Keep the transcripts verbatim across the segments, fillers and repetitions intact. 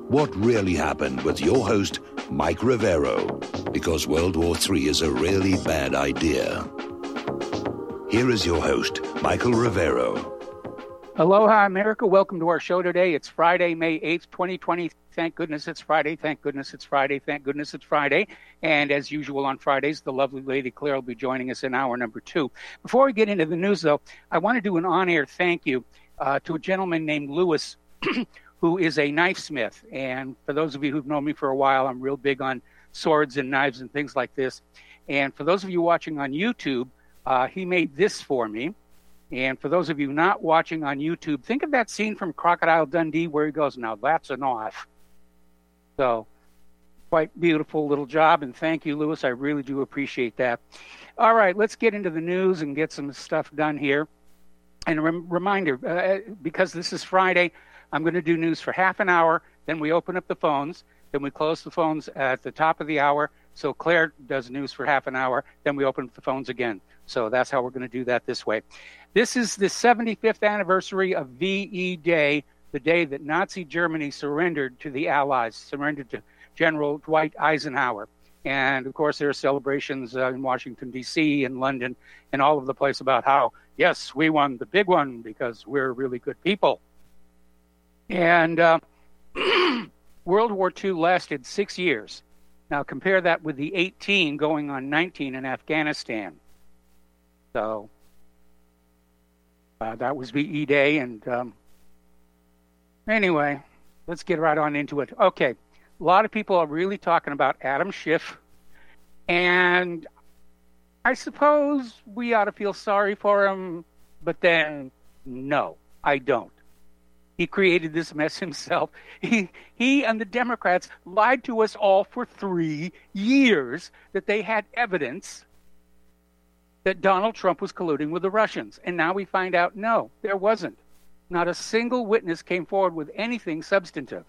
What really happened with your host, Mike Rivero, because World War Three is a really bad idea. Here is your host, Michael Rivero. Aloha, America. Welcome to our show today. It's Friday, May eighth, twenty twenty. Thank goodness it's Friday. Thank goodness it's Friday. Thank goodness it's Friday. And as usual on Fridays, the lovely Lady Claire will be joining us in hour number two. Before we get into the news, though, I want to do an on-air thank you uh, to a gentleman named Lewis, who is a knife smith. And for those of you who've known me for a while, I'm real big on swords and knives and things like this. And for those of you watching on YouTube, uh, he made this for me. And for those of you not watching on YouTube, think of that scene from Crocodile Dundee where he goes, now that's an off. So quite beautiful little job. And thank you, Lewis. I really do appreciate that. All right, let's get into the news and get some stuff done here. And a rem- reminder, uh, because this is Friday, I'm going to do news for half an hour. Then we open up the phones. Then we close the phones at the top of the hour. So Claire does news for half an hour. Then we open up the phones again. So that's how we're going to do that this way. This is the seventy-fifth anniversary of V E Day, the day that Nazi Germany surrendered to the Allies, surrendered to General Dwight Eisenhower. And, of course, there are celebrations uh, in Washington, D C, and London, and all over the place about how, yes, we won the big one because we're really good people. And uh, World War Two lasted six years. Now, compare that with the eighteen going on nineteen in Afghanistan. So uh, that was V E Day. And um, anyway, let's get right on into it. Okay, a lot of people are really talking about Adam Schiff. And I suppose we ought to feel sorry for him. But then, no, I don't. He created this mess himself. He he and the Democrats lied to us all for three years that they had evidence that Donald Trump was colluding with the Russians. And now we find out, no, there wasn't. Not a single witness came forward with anything substantive.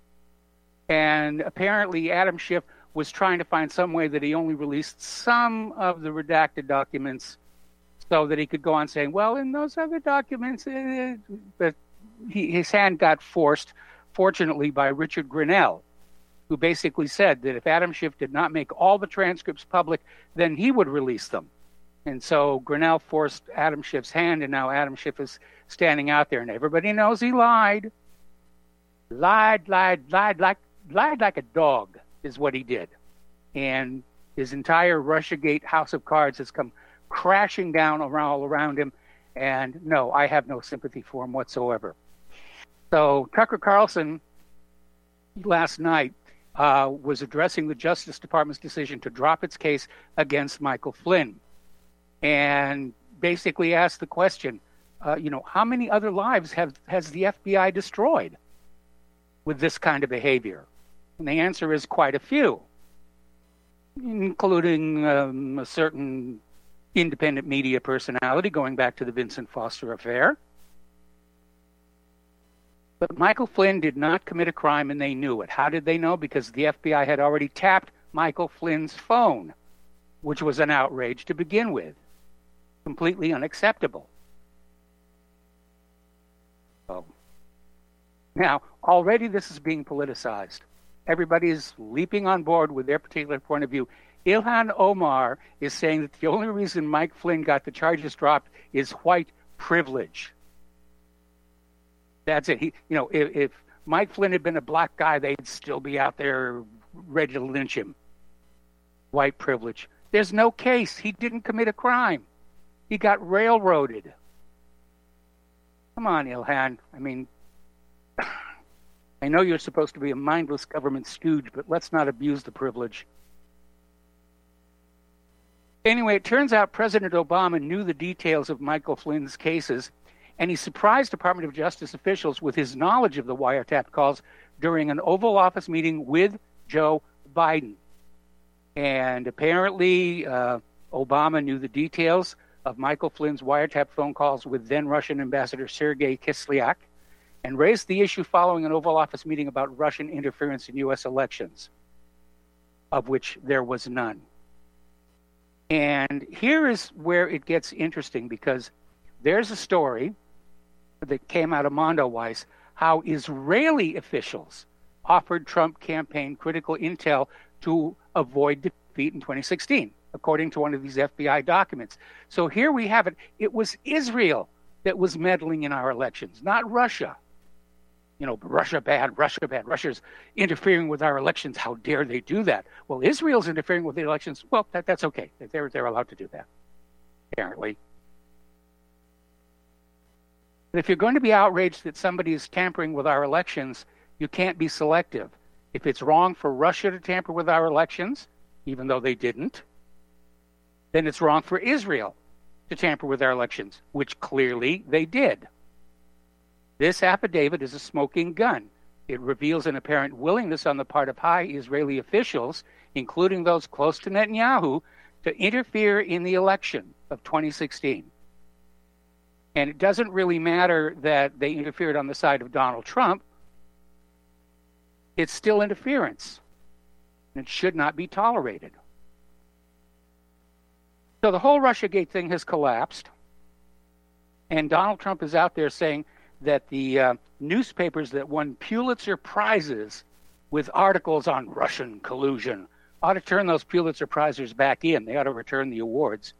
And apparently Adam Schiff was trying to find some way that he only released some of the redacted documents so that he could go on saying, well, in those other documents, uh, but He, his hand got forced, fortunately, by Richard Grenell, who basically said that if Adam Schiff did not make all the transcripts public, then he would release them. And so Grenell forced Adam Schiff's hand, and now Adam Schiff is standing out there, and everybody knows he lied. Lied, lied, lied like lied like a dog is what he did. And his entire Russiagate house of cards has come crashing down around, all around him. And no, I have no sympathy for him whatsoever. So Tucker Carlson last night uh, was addressing the Justice Department's decision to drop its case against Michael Flynn, and basically asked the question, uh, you know, how many other lives have has the F B I destroyed with this kind of behavior? And the answer is quite a few, including um, a certain independent media personality going back to the Vincent Foster affair. But Michael Flynn did not commit a crime, and they knew it. How did they know? Because the F B I had already tapped Michael Flynn's phone, which was an outrage to begin with. Completely unacceptable. So, now, already this is being politicized. Everybody is leaping on board with their particular point of view. Ilhan Omar is saying that the only reason Mike Flynn got the charges dropped is white privilege. That's it. He, you know, if, if Mike Flynn had been a black guy, they'd still be out there ready to lynch him. White privilege. There's no case. He didn't commit a crime. He got railroaded. Come on, Ilhan. I mean, I know you're supposed to be a mindless government stooge, but let's not abuse the privilege. Anyway, it turns out President Obama knew the details of Michael Flynn's cases, and he surprised Department of Justice officials with his knowledge of the wiretap calls during an Oval Office meeting with Joe Biden. And apparently, uh, Obama knew the details of Michael Flynn's wiretap phone calls with then-Russian Ambassador Sergei Kislyak, and raised the issue following an Oval Office meeting about Russian interference in U S elections, of which there was none. And here is where it gets interesting, because there's a story that came out of Mondoweiss how Israeli officials offered Trump campaign critical intel to avoid defeat in twenty sixteen, according to one of these F B I documents. So here we have it. It was Israel that was meddling in our elections, not Russia. You know, Russia bad, Russia bad, Russia's interfering with our elections. How dare they do that? Well, Israel's interfering with the elections. Well, that, that's okay. They're, they're allowed to do that, apparently. But if you're going to be outraged that somebody is tampering with our elections, you can't be selective. If it's wrong for Russia to tamper with our elections, even though they didn't, then it's wrong for Israel to tamper with our elections, which clearly they did. This affidavit is a smoking gun. It reveals an apparent willingness on the part of high Israeli officials, including those close to Netanyahu, to interfere in the election of twenty sixteen. And it doesn't really matter that they interfered on the side of Donald Trump. It's still interference. And it should not be tolerated. So the whole Russiagate thing has collapsed. And Donald Trump is out there saying that the uh, newspapers that won Pulitzer Prizes with articles on Russian collusion ought to turn those Pulitzer Prizes back in. They ought to return the awards.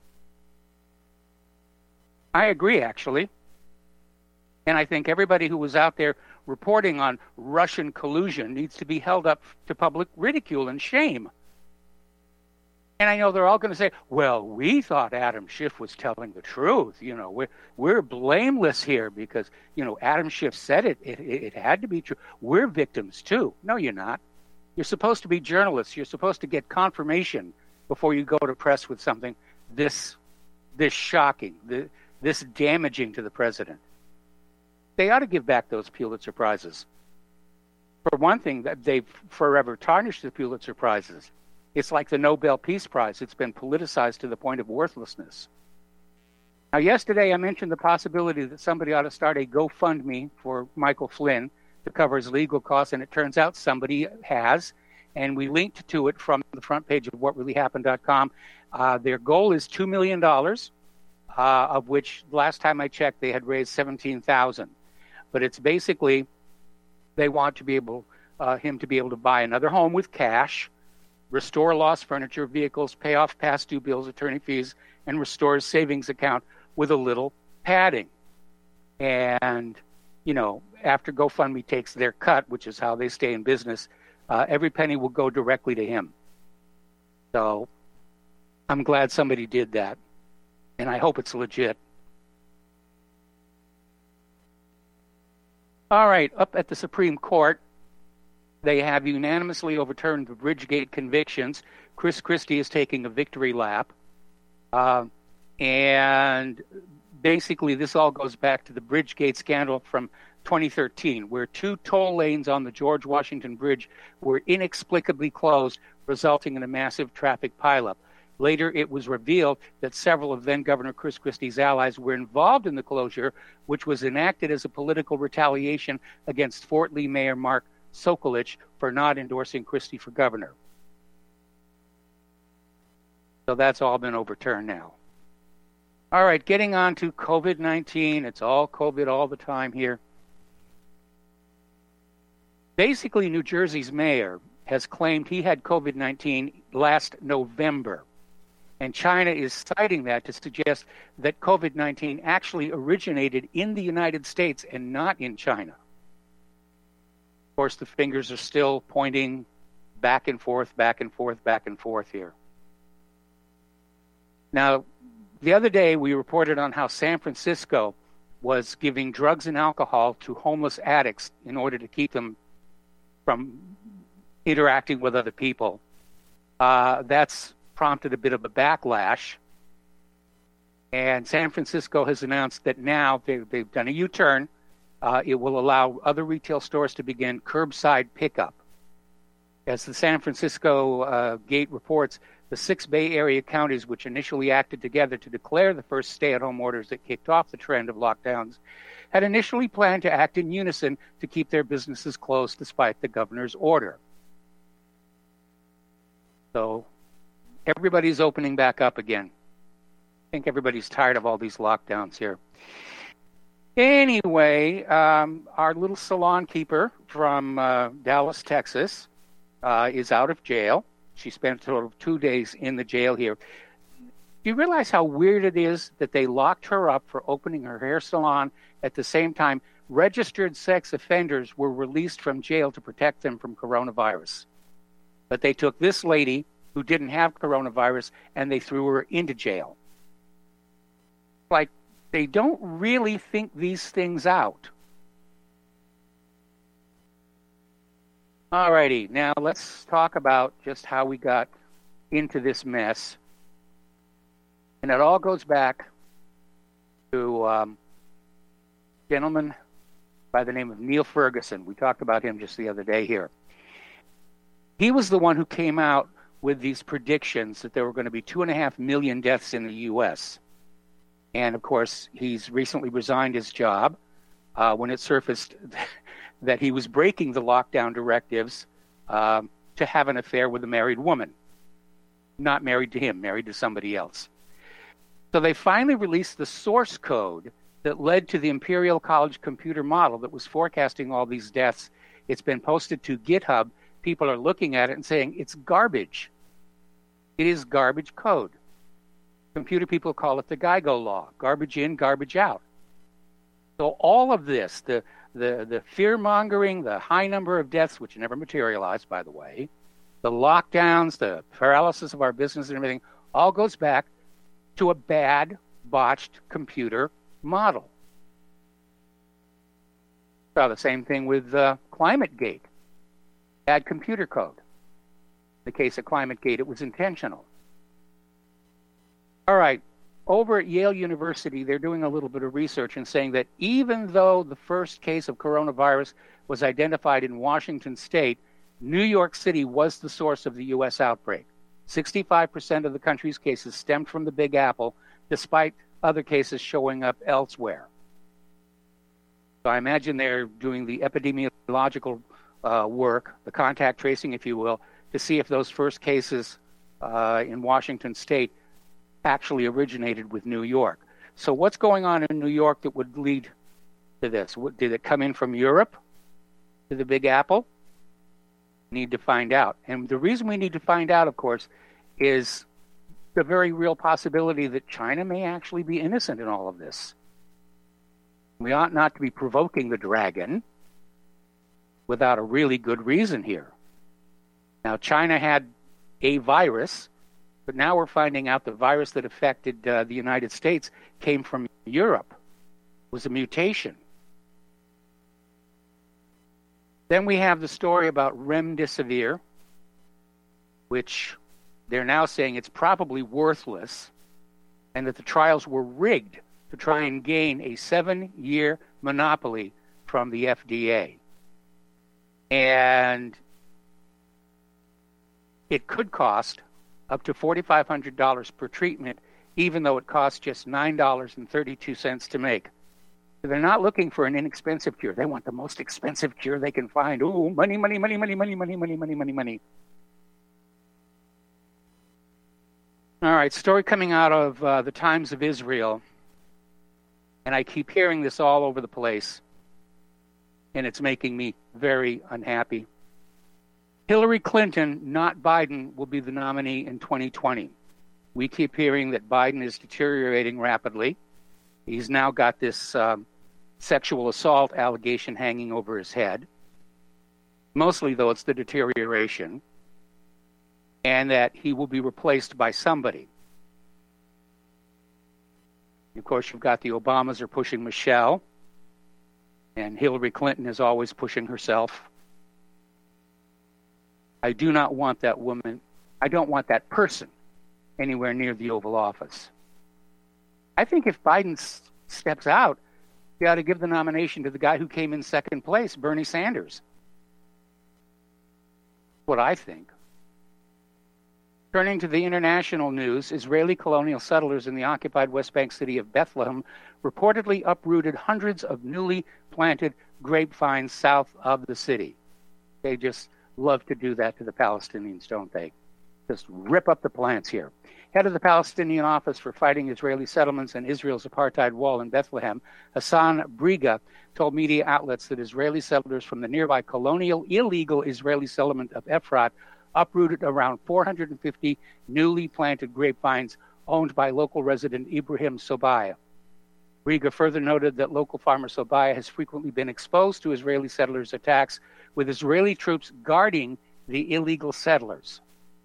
I agree, actually. And I think everybody who was out there reporting on Russian collusion needs to be held up to public ridicule and shame. And I know they're all going to say, well, we thought Adam Schiff was telling the truth. You know, we're, we're blameless here because, you know, Adam Schiff said it. It, it. it had to be true. We're victims, too. No, you're not. You're supposed to be journalists. You're supposed to get confirmation before you go to press with something this this shocking, this, this damaging to the president. They ought to give back those Pulitzer Prizes. For one thing, that they've forever tarnished the Pulitzer Prizes. It's like the Nobel Peace Prize. It's been politicized to the point of worthlessness. Now, yesterday I mentioned the possibility that somebody ought to start a GoFundMe for Michael Flynn to cover his legal costs, and it turns out somebody has, and we linked to it from the front page of what really happened dot com. Uh, their goal is two million dollars, uh, of which last time I checked they had raised seventeen thousand dollars. But it's basically they want to be able uh, him to be able to buy another home with cash, restore lost furniture, vehicles, pay off past due bills, attorney fees, and restore his savings account with a little padding. And, you know, after GoFundMe takes their cut, which is how they stay in business, uh, every penny will go directly to him. So I'm glad somebody did that, and I hope it's legit. All right, up at the Supreme Court, they have unanimously overturned the Bridgegate convictions. Chris Christie is taking a victory lap. Uh, and basically, this all goes back to the Bridgegate scandal from twenty thirteen, where two toll lanes on the George Washington Bridge were inexplicably closed, resulting in a massive traffic pileup. Later, it was revealed that several of then-Governor Chris Christie's allies were involved in the closure, which was enacted as a political retaliation against Fort Lee Mayor Mark Sokolich for not endorsing Christie for governor. So that's all been overturned now. All right, getting on to COVID nineteen. It's all COVID all the time here. Basically, New Jersey's mayor has claimed he had COVID nineteen last November. And China is citing that to suggest that COVID nineteen actually originated in the United States and not in China. Of course, the fingers are still pointing back and forth, back and forth, back and forth here. Now, the other day we reported on how San Francisco was giving drugs and alcohol to homeless addicts in order to keep them from interacting with other people. Uh, that's prompted a bit of a backlash. And San Francisco has announced that now they, they've done a U-turn. Uh, it will allow other retail stores to begin curbside pickup. As the San Francisco uh, Gate reports, the six Bay Area counties, which initially acted together to declare the first stay-at-home orders that kicked off the trend of lockdowns, had initially planned to act in unison to keep their businesses closed despite the governor's order. So everybody's opening back up again. I think everybody's tired of all these lockdowns here. Anyway, um, our little salon keeper from uh, Dallas, Texas, uh, is out of jail. She spent a total of two days in the jail here. Do you realize how weird it is that they locked her up for opening her hair salon at the same time registered sex offenders were released from jail to protect them from coronavirus? But they took this lady who didn't have coronavirus and they threw her into jail. Like, they don't really think these things out. All righty, now let's talk about just how we got into this mess. And it all goes back to um, a gentleman by the name of Neil Ferguson. We talked about him just the other day here. He was the one who came out with these predictions that there were going to be two and a half million deaths in the U S. And, of course, he's recently resigned his job uh, when it surfaced that he was breaking the lockdown directives um, to have an affair with a married woman. Not married to him, married to somebody else. So they finally released the source code that led to the Imperial College computer model that was forecasting all these deaths. It's been posted to GitHub. People are looking at it and saying it's garbage. It is garbage code. Computer people call it the Geigo law, garbage in, garbage out. So all of this, the the the fear-mongering, the high number of deaths, which never materialized, by the way, the lockdowns, the paralysis of our business and everything, all goes back to a bad, botched computer model. So the same thing with uh, ClimateGate. Bad computer code. In the case of ClimateGate, it was intentional. All right, over at Yale University, they're doing a little bit of research and saying that even though the first case of coronavirus was identified in Washington State, New York City was the source of the U S outbreak. sixty-five percent of the country's cases stemmed from the Big Apple, despite other cases showing up elsewhere. So I imagine they're doing the epidemiological uh, work, the contact tracing, if you will, to see if those first cases uh, in Washington State actually originated with New York. So what's going on in New York that would lead to this? Did it come in from Europe to the Big Apple? Need to find out. And the reason we need to find out, of course, is the very real possibility that China may actually be innocent in all of this. We ought not to be provoking the dragon without a really good reason here. Now, China had a virus, but now we're finding out the virus that affected uh, the United States came from Europe. It was a mutation. Then we have the story about remdesivir, which they're now saying it's probably worthless, and that the trials were rigged to try and gain a seven-year monopoly from the F D A. And it could cost up to four thousand five hundred dollars per treatment, even though it costs just nine dollars and thirty-two cents to make. So they're not looking for an inexpensive cure. They want the most expensive cure they can find. Ooh, money, money, money, money, money, money, money, money, money, money. All right, story coming out of uh, the Times of Israel. And I keep hearing this all over the place. And it's making me very unhappy. Hillary Clinton, not Biden, will be the nominee in twenty twenty. We keep hearing that Biden is deteriorating rapidly. He's now got this um, sexual assault allegation hanging over his head. Mostly, though, it's the deterioration. And that he will be replaced by somebody. Of course, you've got the Obamas are pushing Michelle. And Hillary Clinton is always pushing herself. I do not want that woman, I don't want that person anywhere near the Oval Office. I think if Biden s- steps out, you ought to give the nomination to the guy who came in second place, Bernie Sanders. What I think. Turning to the international news, Israeli colonial settlers in the occupied West Bank city of Bethlehem reportedly uprooted hundreds of newly planted grapevines south of the city. They just love to do that to the Palestinians, don't they? Just rip up the plants here. Head of the Palestinian Office for Fighting Israeli Settlements and Israel's Apartheid Wall in Bethlehem, Hassan Briga, told media outlets that Israeli settlers from the nearby colonial illegal Israeli settlement of Efrat uprooted around four hundred fifty newly planted grapevines owned by local resident Ibrahim Sobaya. Briga further noted that local farmer Sobaya has frequently been exposed to Israeli settlers' attacks, with Israeli troops guarding the illegal settlers.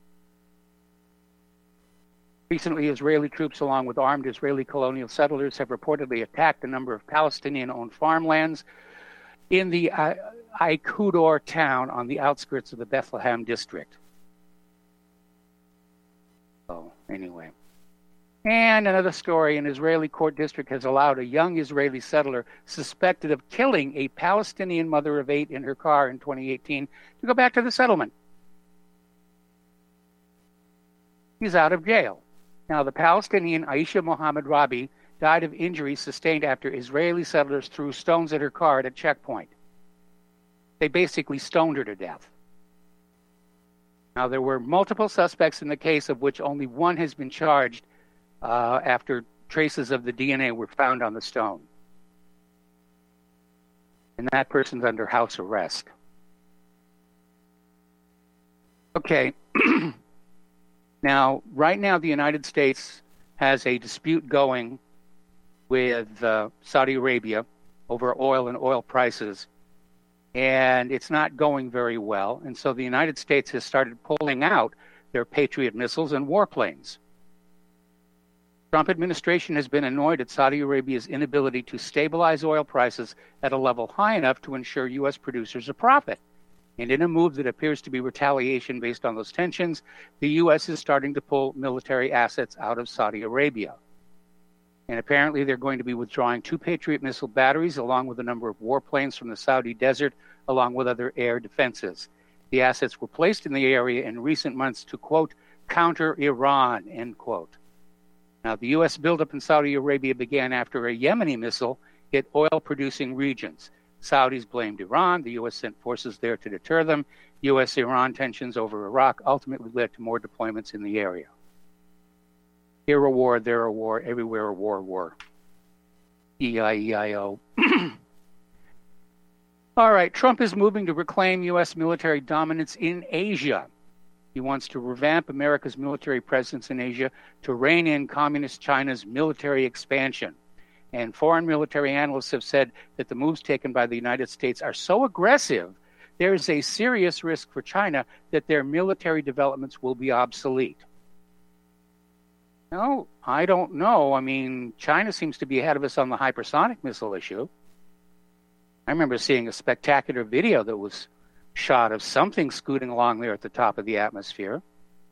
Recently, Israeli troops, along with armed Israeli colonial settlers, have reportedly attacked a number of Palestinian-owned farmlands in the uh, Aikudor town on the outskirts of the Bethlehem district. So, anyway. And another story, an Israeli court district has allowed a young Israeli settler suspected of killing a Palestinian mother of eight in her car in twenty eighteen to go back to the settlement. He's out of jail. Now, the Palestinian Aisha Mohammed Rabi died of injuries sustained after Israeli settlers threw stones at her car at a checkpoint. They basically stoned her to death. Now, there were multiple suspects in the case, of which only one has been charged uh, after traces of the D N A were found on the stone. And that person's under house arrest. Okay. Now, right now, the United States has a dispute going with uh, Saudi Arabia over oil and oil prices, and it's not going very well. And so the United States has started pulling out their Patriot missiles and warplanes. Trump administration has been annoyed at Saudi Arabia's inability to stabilize oil prices at a level high enough to ensure U S producers a profit. And in a move that appears to be retaliation based on those tensions, the U S is starting to pull military assets out of Saudi Arabia. And apparently they're going to be withdrawing two Patriot missile batteries along with a number of warplanes from the Saudi desert, along with other air defenses. The assets were placed in the area in recent months to, quote, counter Iran, end quote. Now, the U S buildup in Saudi Arabia began after a Yemeni missile hit oil-producing regions. Saudis blamed Iran. The U S sent forces there to deter them. U S Iran tensions over Iraq ultimately led to more deployments in the area. Here a war, there a war, everywhere a war, war. E I E I O. All right, Trump is moving to reclaim U S military dominance in Asia. He wants to revamp America's military presence in Asia to rein in Communist China's military expansion. And foreign military analysts have said that the moves taken by the United States are so aggressive, there is a serious risk for China that their military developments will be obsolete. No, I don't know. I mean, China seems to be ahead of us on the hypersonic missile issue. I remember seeing a spectacular video that was shot of something scooting along there at the top of the atmosphere.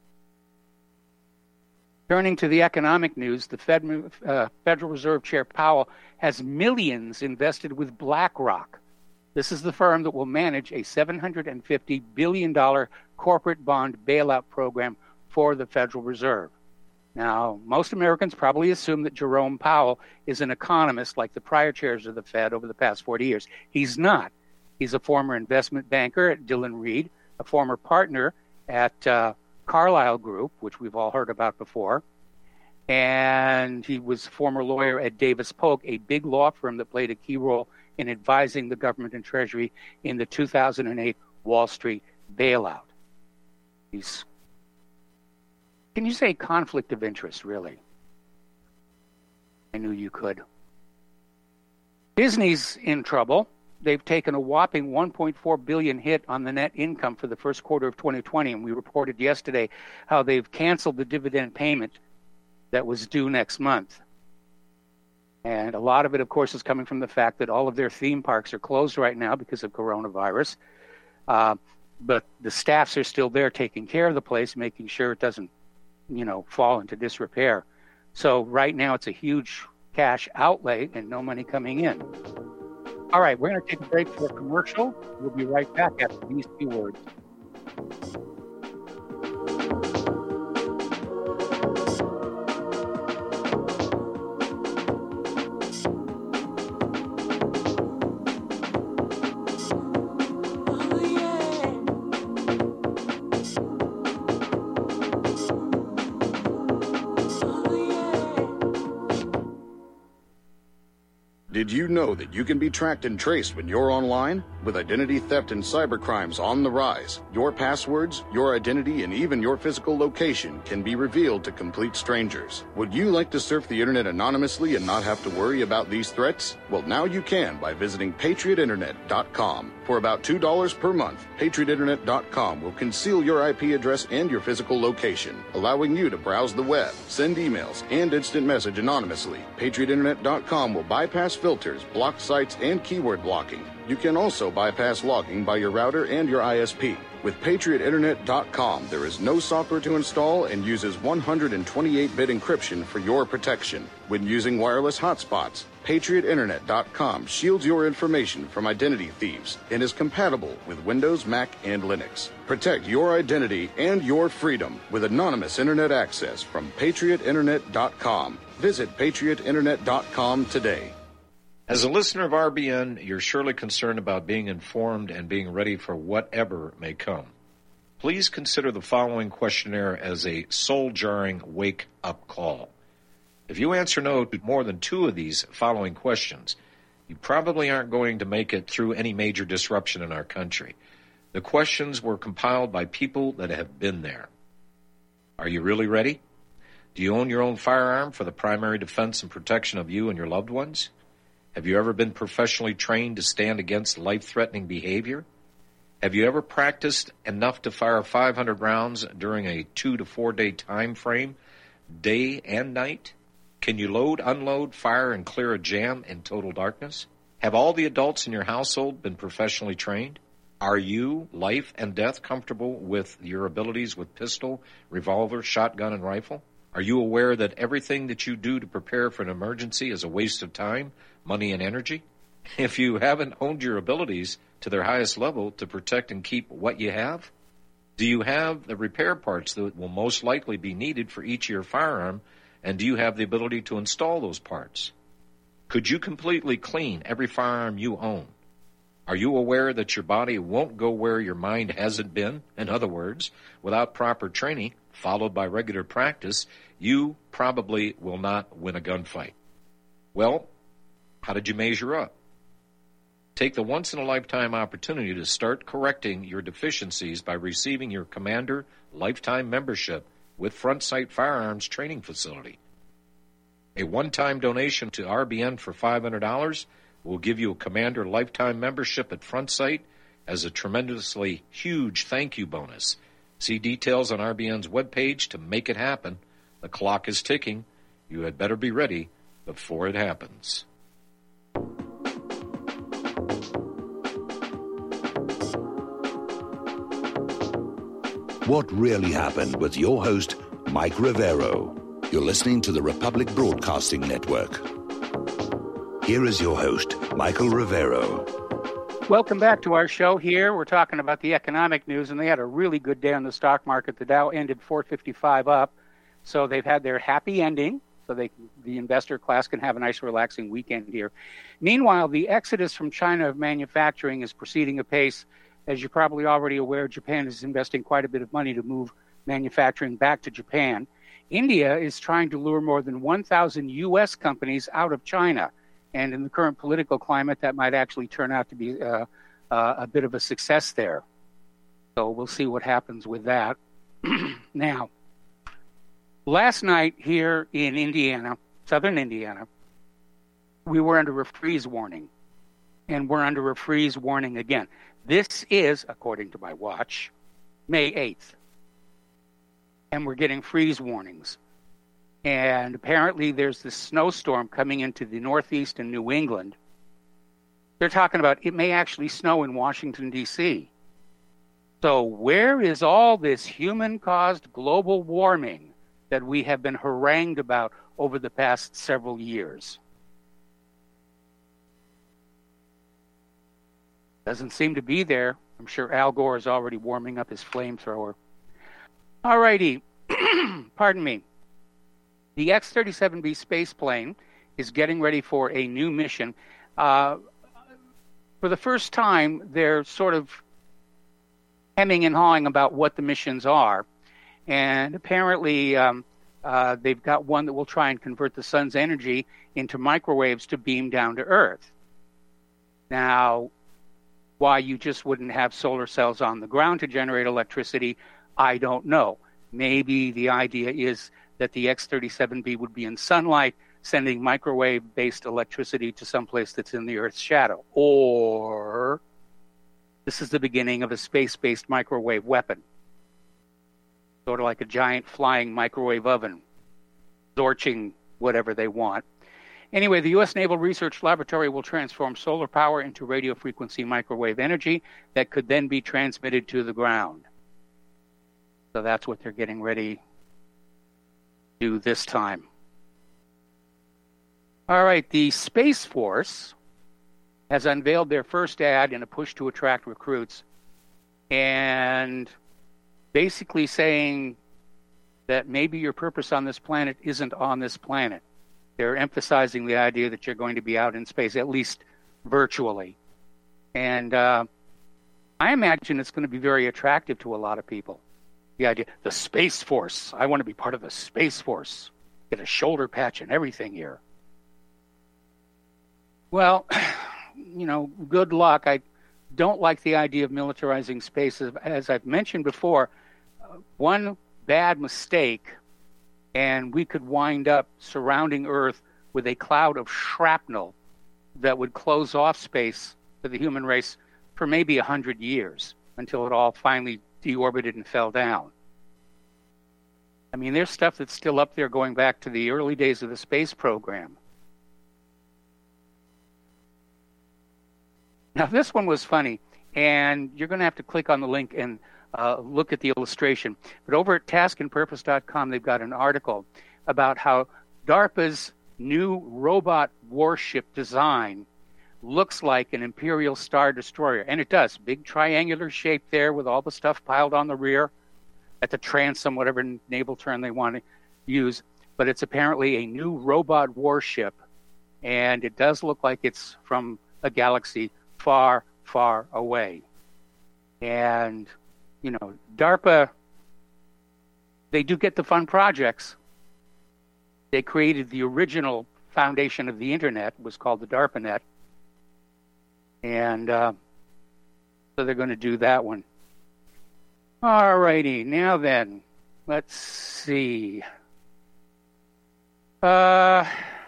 Turning to the economic news, the Fed, uh, Federal Reserve Chair Powell has millions invested with BlackRock. This is the firm that will manage a seven hundred fifty billion dollars corporate bond bailout program for the Federal Reserve. Now, most Americans probably assume that Jerome Powell is an economist like the prior chairs of the Fed over the past forty years. He's not. He's a former investment banker at Dillon Reed, a former partner at uh, Carlyle Group, which we've all heard about before. And he was a former lawyer at Davis Polk, a big law firm that played a key role in advising the government and Treasury in the two thousand eight Wall Street bailout. He's, can you say conflict of interest, really? I knew you could. Disney's in trouble. They've taken a whopping one point four billion dollars hit on the net income for the first quarter of twenty twenty, and we reported yesterday how they've canceled the dividend payment that was due next month. And a lot of it, of course, is coming from the fact that all of their theme parks are closed right now because of coronavirus. Uh, but the staffs are still there taking care of the place, making sure it doesn't, you know, fall into disrepair. So right now it's a huge cash outlay and no money coming in. All right, we're going to take a break for a commercial. We'll be right back after these few words. Did you know that you can be tracked and traced when you're online? With identity theft and cybercrimes on the rise, your passwords, your identity, and even your physical location can be revealed to complete strangers. Would you like to surf the internet anonymously and not have to worry about these threats? Well, now you can by visiting patriot internet dot com. For about two dollars per month, patriot internet dot com will conceal your I P address and your physical location, allowing you to browse the web, send emails, and instant message anonymously. patriot internet dot com will bypass filters, block sites, and keyword blocking. You can also bypass logging by your router and your I S P. With patriot internet dot com, there is no software to install and uses one hundred twenty-eight bit encryption for your protection. When using wireless hotspots, patriot internet dot com shields your information from identity thieves and is compatible with Windows, Mac, and Linux. Protect your identity and your freedom with anonymous internet access from patriot internet dot com. Visit patriot internet dot com today. As a listener of R B N, you're surely concerned about being informed and being ready for whatever may come. Please consider the following questionnaire as a soul-jarring wake-up call. If you answer no to more than two of these following questions, you probably aren't going to make it through any major disruption in our country. The questions were compiled by people that have been there. Are you really ready? Do you own your own firearm for the primary defense and protection of you and your loved ones? Have you ever been professionally trained to stand against life-threatening behavior? Have you ever practiced enough to fire five hundred rounds during a two to four day time frame, day and night? Can you load, unload, fire, and clear a jam in total darkness? Have all the adults in your household been professionally trained? Are you, life and death, comfortable with your abilities with pistol, revolver, shotgun, and rifle? Are you aware that everything that you do to prepare for an emergency is a waste of time, money, and energy? If you haven't honed your abilities to their highest level to protect and keep what you have, do you have the repair parts that will most likely be needed for each of your firearm, and do you have the ability to install those parts? Could you completely clean every firearm you own? Are you aware that your body won't go where your mind hasn't been? In other words, without proper training, followed by regular practice, you probably will not win a gunfight. Well, how did you measure up? Take the once-in-a-lifetime opportunity to start correcting your deficiencies by receiving your Commander Lifetime Membership with Front Sight Firearms Training Facility. A one-time donation to R B N for five hundred dollars will give you a Commander Lifetime Membership at Front Sight as a tremendously huge thank you bonus. See details on R B N's webpage to make it happen. The clock is ticking. You had better be ready before it happens. What really happened with your host, Mike Rivero. You're listening to the Republic Broadcasting Network. Here is your host, Michael Rivero. Welcome back to our show here. We're talking about the economic news, and they had a really good day on the stock market. The Dow ended four fifty-five up, so they've had their happy ending, so they the investor class can have a nice, relaxing weekend here. Meanwhile, the exodus from China of manufacturing is proceeding apace. As you're probably already aware, Japan is investing quite a bit of money to move manufacturing back to Japan. India is trying to lure more than one thousand U S companies out of China. And in the current political climate, that might actually turn out to be uh, uh, a bit of a success there. So we'll see what happens with that. Now, last night here in Indiana, southern Indiana, we were under a freeze warning. And we're under a freeze warning again. This is, according to my watch, May eighth. And we're getting freeze warnings. And apparently there's this snowstorm coming into the Northeast and New England. They're talking about it may actually snow in Washington, D C. So where is all this human-caused global warming that we have been harangued about over the past several years? Doesn't seem to be there. I'm sure Al Gore is already warming up his flamethrower. All righty. Pardon me. The X thirty-seven B space plane is getting ready for a new mission. Uh, for the first time, they're sort of hemming and hawing about what the missions are. And apparently, um, Uh, they've got one that will try and convert the sun's energy into microwaves to beam down to Earth. Now, why you just wouldn't have solar cells on the ground to generate electricity, I don't know. Maybe the idea is that the X thirty-seven B would be in sunlight, sending microwave-based electricity to someplace that's in the Earth's shadow. Or this is the beginning of a space-based microwave weapon, sort of like a giant flying microwave oven, torching whatever they want. Anyway, the U S Naval Research Laboratory will transform solar power into radio frequency microwave energy that could then be transmitted to the ground. So that's what they're getting ready to do this time. All right, the Space Force has unveiled their first ad in a push to attract recruits, and basically saying that maybe your purpose on this planet isn't on this planet. They're emphasizing the idea that you're going to be out in space, at least virtually. And uh, I imagine it's going to be very attractive to a lot of people. The idea, the Space Force. I want to be part of the Space Force. Get a shoulder patch and everything here. Well, you know, good luck. I don't like the idea of militarizing space. As I've mentioned before, uh, one bad mistake and we could wind up surrounding Earth with a cloud of shrapnel that would close off space for the human race for maybe a hundred years until it all finally deorbited and fell down. I mean, there's stuff that's still up there going back to the early days of the space program. Now, this one was funny, and you're going to have to click on the link and uh, look at the illustration. But over at task and purpose dot com, they've got an article about how DARPA's new robot warship design looks like an Imperial Star Destroyer. And it does. Big triangular shape there with all the stuff piled on the rear at the transom, whatever naval term they want to use. But it's apparently a new robot warship, and it does look like it's from a galaxy far, far away. And, you know, DARPA, they do get the fun projects. They created the original foundation of the internet, it was called the DARPANet. And uh, so they're going to do that one. All righty, now then, let's see. Uh,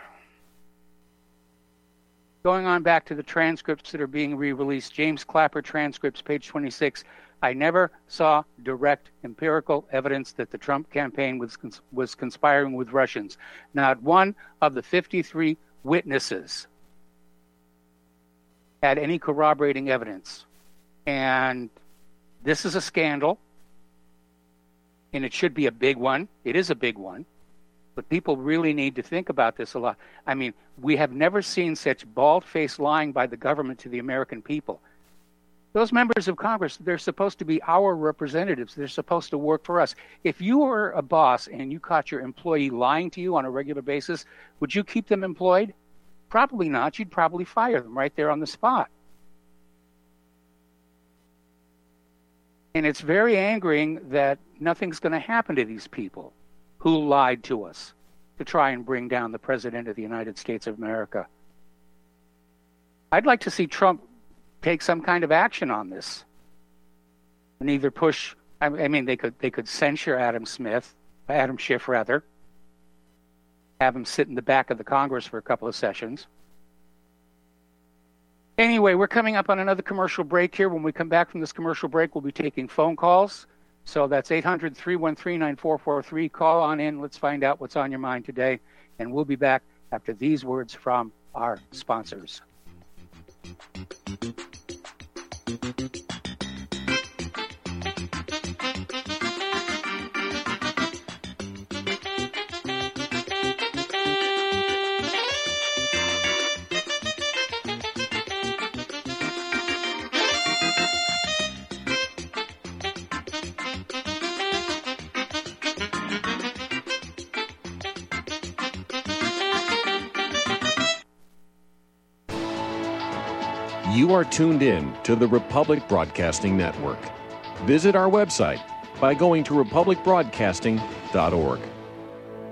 going on back to the transcripts that are being re-released, James Clapper transcripts, page twenty-six. I never saw direct empirical evidence that the Trump campaign was cons- was conspiring with Russians. Not one of the fifty-three witnesses had any corroborating evidence. And this is a scandal, and it should be a big one. It is a big one. But people really need to think about this a lot. I mean, we have never seen such bald-faced lying by the government to the American people. Those members of Congress, they're supposed to be our representatives. They're supposed to work for us. If you were a boss and you caught your employee lying to you on a regular basis, would you keep them employed? Probably not. You'd probably fire them right there on the spot. And it's very angering that nothing's going to happen to these people who lied to us to try and bring down the President of the United States of America. I'd like to see Trump take some kind of action on this and either push, I mean, they could they could censure Adam Smith, Adam Schiff rather, have him sit in the back of the Congress for a couple of sessions. Anyway, we're coming up on another commercial break here. When we come back from this commercial break, we'll be taking phone calls. So that's eight hundred, three one three, nine four four three. Call on in. Let's find out what's on your mind today. And we'll be back after these words from our sponsors. You are tuned in to the Republic Broadcasting Network. Visit our website by going to republic broadcasting dot org.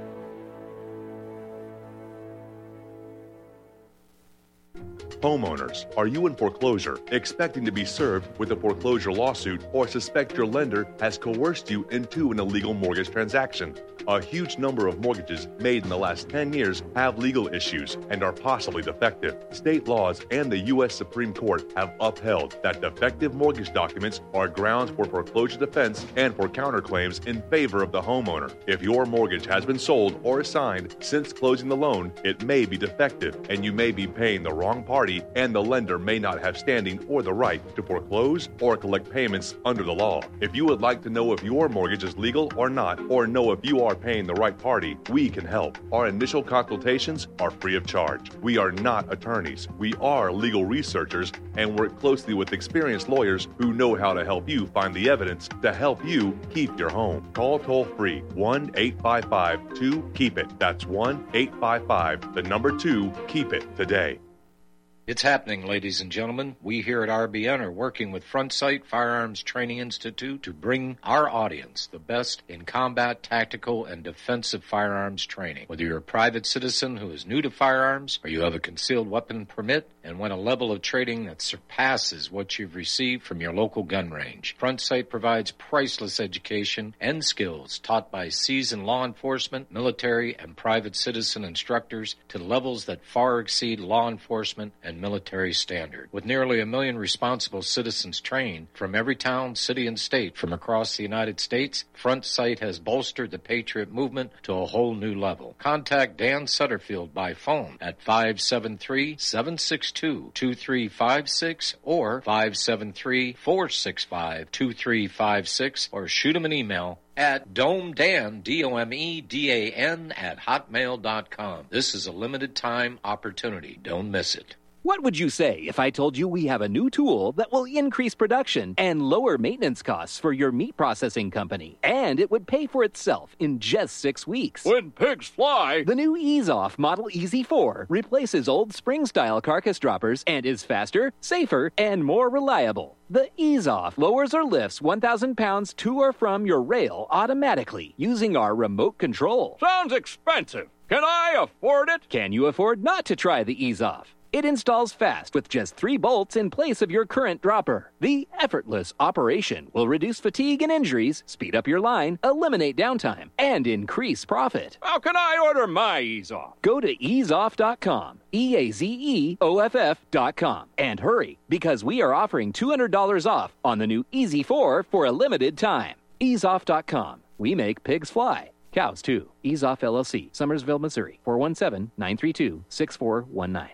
Homeowners, are you in foreclosure, expecting to be served with a foreclosure lawsuit, or suspect your lender has coerced you into an illegal mortgage transaction? A huge number of mortgages made in the last ten years have legal issues and are possibly defective. State laws and the U S Supreme Court have upheld that defective mortgage documents are grounds for foreclosure defense and for counterclaims in favor of the homeowner. If your mortgage has been sold or assigned since closing the loan, it may be defective and you may be paying the wrong party, and the lender may not have standing or the right to foreclose or collect payments under the law. If you would like to know if your mortgage is legal or not, or know if you are paying the right party, we can help. Our initial consultations are free of charge. We are not attorneys. We are legal researchers and work closely with experienced lawyers who know how to help you find the evidence to help you keep your home. Call toll free one eight five five two keep it. That's one eight five five, the number two, keep it today. It's happening, ladies and gentlemen. We here at R B N are working with Front Sight Firearms Training Institute to bring our audience the best in combat, tactical, and defensive firearms training. Whether you're a private citizen who is new to firearms, or you have a concealed weapon permit and want a level of training that surpasses what you've received from your local gun range, Front Sight provides priceless education and skills taught by seasoned law enforcement, military, and private citizen instructors to levels that far exceed law enforcement and military standard. With nearly a million responsible citizens trained from every town, city, and state from across the United States, Front Sight has bolstered the Patriot movement to a whole new level. Contact Dan Sutterfield by phone at five seven three, seven six two, two three five six or five seven three, four six five, two three five six, or shoot him an email at domedan, D O M E D A N, at hotmail dot com. This is a limited time opportunity. Don't miss it. What would you say if I told you we have a new tool that will increase production and lower maintenance costs for your meat processing company? And it would pay for itself in just six weeks. When pigs fly! The new Ease Off Model E Z four replaces old spring-style carcass droppers and is faster, safer, and more reliable. The Ease Off lowers or lifts one thousand pounds to or from your rail automatically using our remote control. Sounds expensive. Can I afford it? Can you afford not to try the Ease Off? It installs fast with just three bolts in place of your current dropper. The effortless operation will reduce fatigue and injuries, speed up your line, eliminate downtime, and increase profit. How can I order my Ease Off? Go to ease off dot com, E A Z E O F F dot com, and hurry, because we are offering two hundred dollars off on the new E Z four for a limited time. ease off dot com. We make pigs fly. Cows, too. Ease Off L L C, Summersville, Missouri, four one seven, nine three two, six four one nine.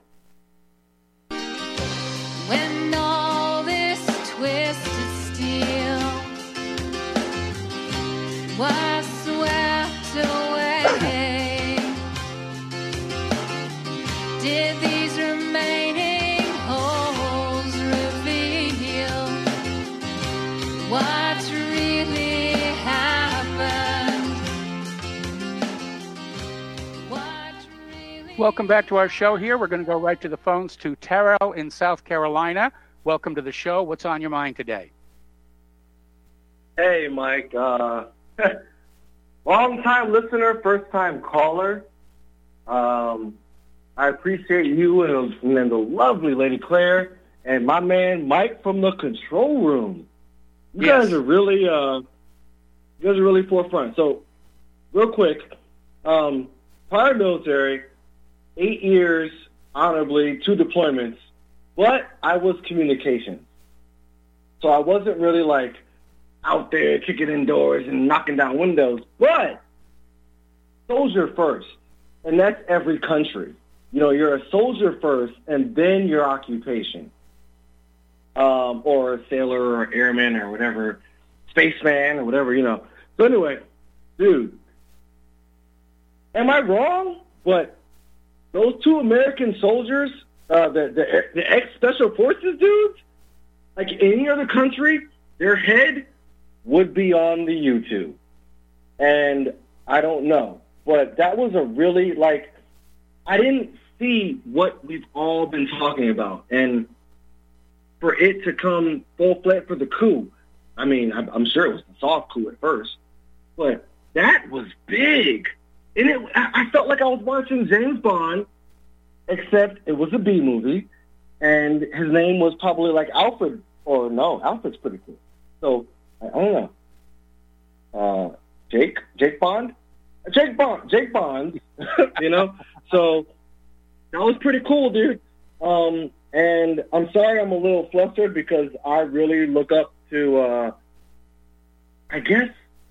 When all this twisted steel was swept away, did these remaining holes reveal what really happened? What really Welcome back to our show here. We're going to go right to the phones to Terrell in South Carolina. Welcome to the show. What's on your mind today? Hey, Mike. Uh, long-time listener, first-time caller. Um, I appreciate you and, and the lovely Lady Claire and my man Mike from the control room. You Yes. guys are really, uh, you guys are really forefront. So, real quick, um, prior military, eight years honorably, two deployments, but I was communications. So I wasn't really like out there kicking in doors and knocking down windows, but soldier first. And that's every country. You know, you're a soldier first and then your occupation. Um, or a sailor or airman or whatever, spaceman or whatever, you know. So anyway, dude, am I wrong? But those two American soldiers, uh, the, the the ex-special forces dudes, like any other country, their head would be on the YouTube. And I don't know. But that was a really, like, I didn't see what we've all been talking about. And for it to come full-fledged for the coup, I mean, I'm, I'm sure it was the soft coup at first, but that was big. And it, I, I felt like I was watching James Bond, except it was a B movie, and his name was probably like Alfred, or no, Alfred's pretty cool. So I don't know. Uh, Jake, Jake Bond, Jake Bond, Jake Bond. You know, so that was pretty cool, dude. Um, and I'm sorry, I'm a little flustered because I really look up to. Uh, I guess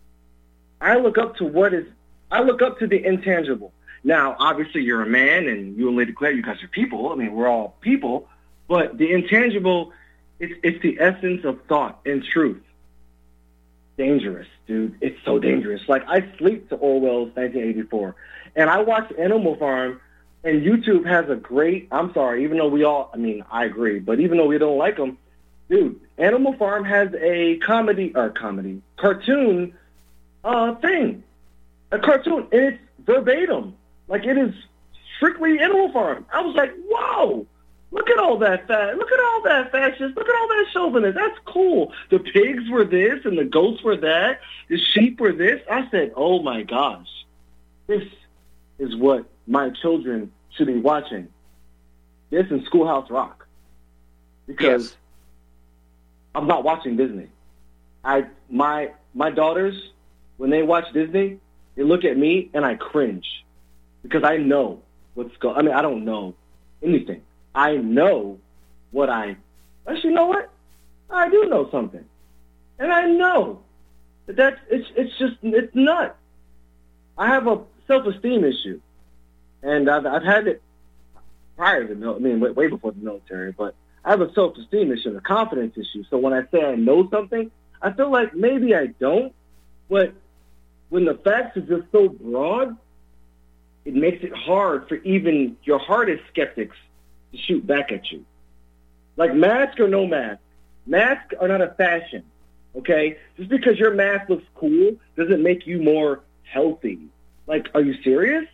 I look up to what is. I look up to the intangible. Now, obviously, you're a man, and you and Lady Claire, you guys are people. I mean, we're all people. But the intangible, it's, it's the essence of thought and truth. Dangerous, dude. It's so dangerous. Like, I sleep to Orwell's nineteen eighty-four, and I watch Animal Farm, and YouTube has a great, I'm sorry, even though we all, I mean, I agree, but even though we don't like them, dude, Animal Farm has a comedy, or comedy, cartoon uh, thing. A cartoon, and it's verbatim. Like, it is strictly Animal Farm. I was like, whoa, look at all that fat. Look at all that fascist. Look at all that chauvinist. That's cool. The pigs were this, and the goats were that. The sheep were this. I said, oh, my gosh. This is what my children should be watching. This and Schoolhouse Rock. Because Yes. I'm not watching Disney. I my my daughters, when they watch Disney, they look at me and I cringe. Because I know what's going. I mean, I don't know anything. I know what I. Actually, you know what? I do know something, and I know that that's it's it's just it's nuts. I have a self-esteem issue, and I've I've had it prior to the mil- I mean, way, way before the military. But I have a self-esteem issue, a confidence issue. So when I say I know something, I feel like maybe I don't. But when the facts are just so broad, it makes it hard for even your hardest skeptics to shoot back at you. Like, mask or no mask, masks are not a fashion, okay? Just because your mask looks cool doesn't make you more healthy. Like, are you serious?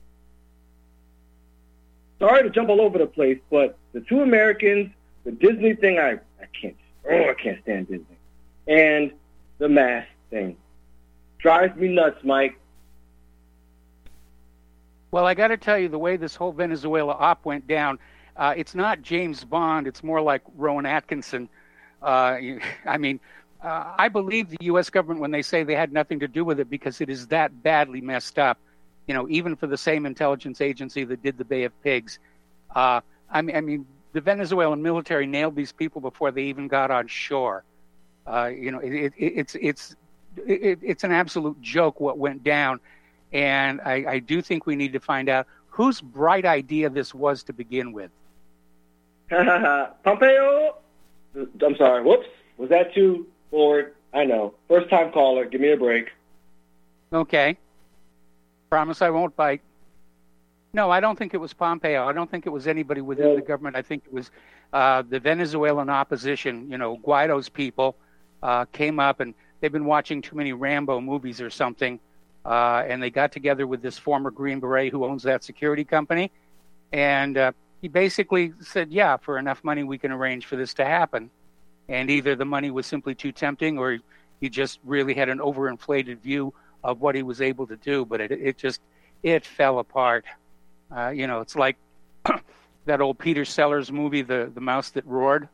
Sorry to jump all over the place, but the two Americans, the Disney thing, I, I can't, oh, I can't stand Disney. And the mask thing. Drives me nuts, Mike. Well, I got to tell you, the way this whole Venezuela op went down, uh, it's not James Bond. It's more like Rowan Atkinson. Uh, you, I mean, uh, I believe the U S government when they say they had nothing to do with it because it is that badly messed up. You know, even for the same intelligence agency that did the Bay of Pigs. Uh, I mean, I mean, the Venezuelan military nailed these people before they even got on shore. Uh, you know, it, it, it's it's it, it's an absolute joke what went down. And I, I do think we need to find out whose bright idea this was to begin with. Pompeo! I'm sorry. Whoops. Was that too forward? I know. First time caller. Give me a break. Okay. Promise I won't bite. No, I don't think it was Pompeo. I don't think it was anybody within Yeah. the government. I think it was uh, the Venezuelan opposition, you know, Guaido's people uh, came up and they've been watching too many Rambo movies or something. Uh, and they got together with this former Green Beret who owns that security company. And uh, he basically said, yeah, for enough money, we can arrange for this to happen. And either the money was simply too tempting or he just really had an overinflated view of what he was able to do. But it, it just, it fell apart. Uh, you know, it's like that old Peter Sellers movie, The, the Mouse That Roared.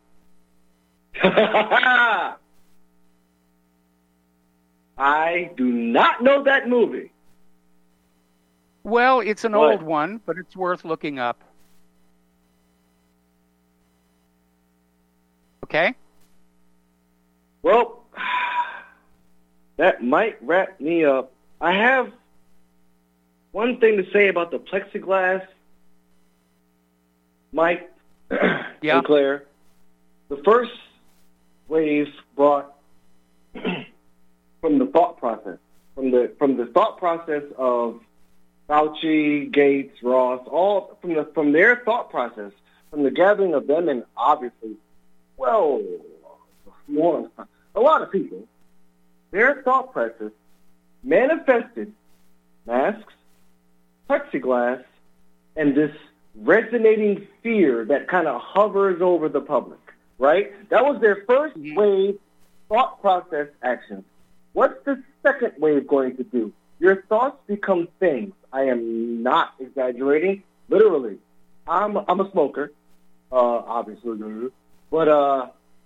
I do not know that movie. Well, it's an What? old one, but it's worth looking up. Okay? Well, that might wrap me up. I have one thing to say about the plexiglass, Mike Yeah. and Claire. The first wave brought from the thought process, from the from the thought process of Fauci, Gates, Ross, all from the from their thought process, from the gathering of them, and obviously, well, more, a lot of people, their thought process manifested masks, plexiglass, and this resonating fear that kind of hovers over the public, right? That was their first wave thought process action. What's the second wave going to do? Your thoughts become things. I am not exaggerating. Literally, I'm I'm a smoker. uh, obviously. But uh,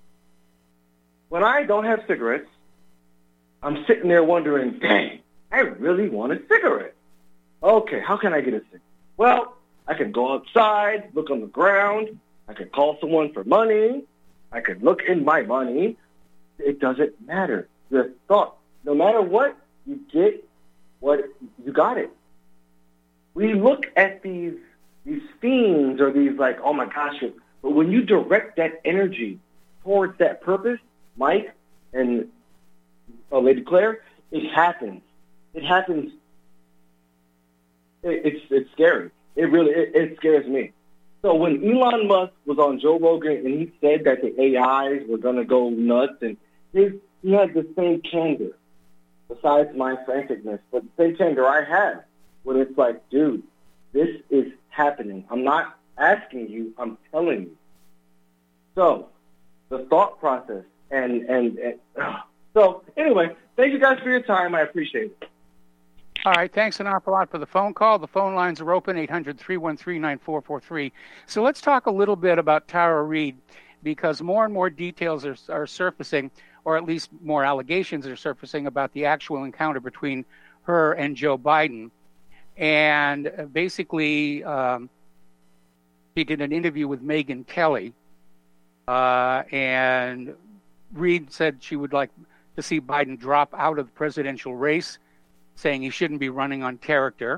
when I don't have cigarettes, I'm sitting there wondering, dang, I really want a cigarette. Okay, how can I get a cigarette? Well, I can go outside, look on the ground. I could call someone for money. I could look in my money. It doesn't matter. The thought, no matter what, you get what you got it. We look at these these fiends or these like, oh my gosh, but when you direct that energy towards that purpose, Mike and uh, Lady Claire, it happens. It happens. It, it's it's scary. It really it, it scares me. So when Elon Musk was on Joe Rogan and he said that the A Is were going to go nuts, and his, he had the same candor, besides my franticness, but the same candor I had, when it's like, dude, this is happening. I'm not asking you, I'm telling you. So the thought process and, and, and uh, so anyway, thank you guys for your time. I appreciate it. All right, thanks an awful lot for the phone call. The phone lines are open, eight hundred, three one three, nine four four three. So let's talk a little bit about Tara Reade, because more and more details are, are surfacing, or at least more allegations are surfacing about the actual encounter between her and Joe Biden. And basically, um, she did an interview with Megyn Kelly, uh, and Reade said she would like to see Biden drop out of the presidential race, saying he shouldn't be running on character.